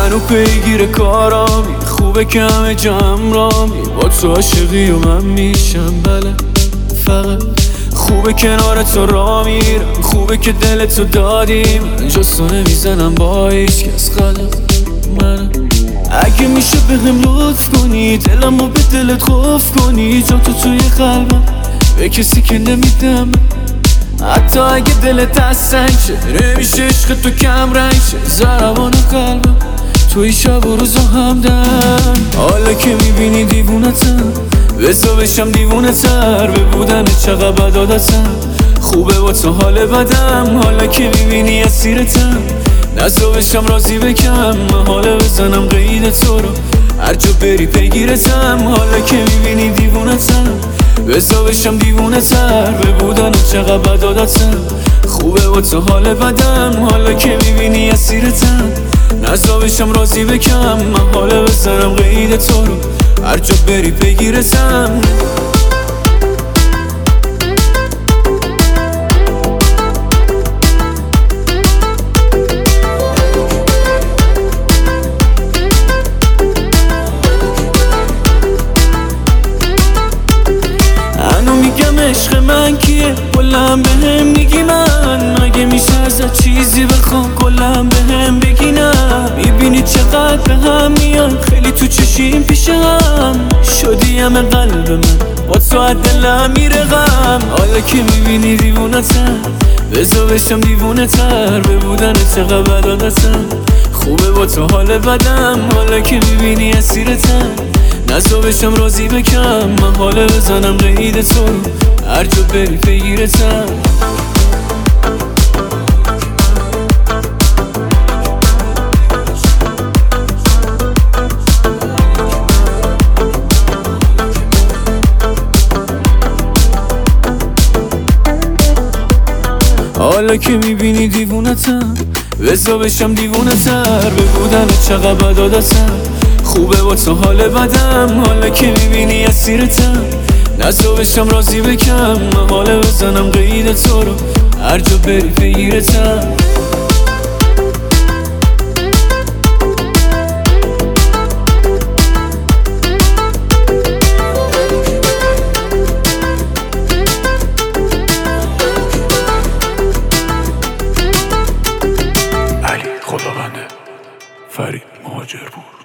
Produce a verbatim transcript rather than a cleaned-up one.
منو پیگیر کارامی، خوبه که همه جمع رامی، با تو عاشقی و من میشم بله. فقط خوبه کنار تو را میرم، خوبه که دلتو دادی من جستو نمیزنم با هیچ کس غلط منم. اگه میشه بهم لطف کنی دلمو به دلت قفل کنی، جا تو توی قلبم به کسی که نمیدم. حتی اگه دلت از سنگ شه نمیشه عشق تو کم رنگ شه، ضربان قلبم توی شب و روزا همدم. حالا که میبینی دیوونتم بزا بشم دیوونه تر، به بودن چقدر بد عادتم خوبه با تو حال بدم. حالا که میبینی اسیرتم نزا بشم راضی بکم، من حالا بزنم قید تو رو هر جا بری پیگیرتم. حالا که میبینی دیوونتم بزا بشم دیوونه تر، به بودن چقدر بد عادتم خوبه با تو حال بدم. حالا که میبینی اسیرتم نزا بشم راضی بکم، من حالا بزنم قید تو رو هر جا بری پیگیرتم. انو میگم عشق من کیه کلم بهم میگی من، مگه میشه ازت چیزی بخوام کلم بهم بگی نه. میبینی چقدر به هم میان خیلی تو چشیم پیش هم، شدی همه قلب من با تو از دلم میره غم. حالا که میبینی دیوونتم بزا بشم دیوونه تر، به بودن چقدر بد عادتم خوبه با تو حال بدم. حالا که میبینی اسیرتم نزا بشم راضی بکم، من حالا بزنم قید تو رو هر جا بری پیگیرتم. حالا که میبینی دیوونتم بزا بشم دیوونه تر، به بودن چقدر بد عادتم خوبه با تو حال بدم. حالا که میبینی اسیرتم نزا بشم راضی بکم، من حالا بزنم قید تو رو هر جا بری پیگیرتم. علی خداونده، فرید مهاجرپور.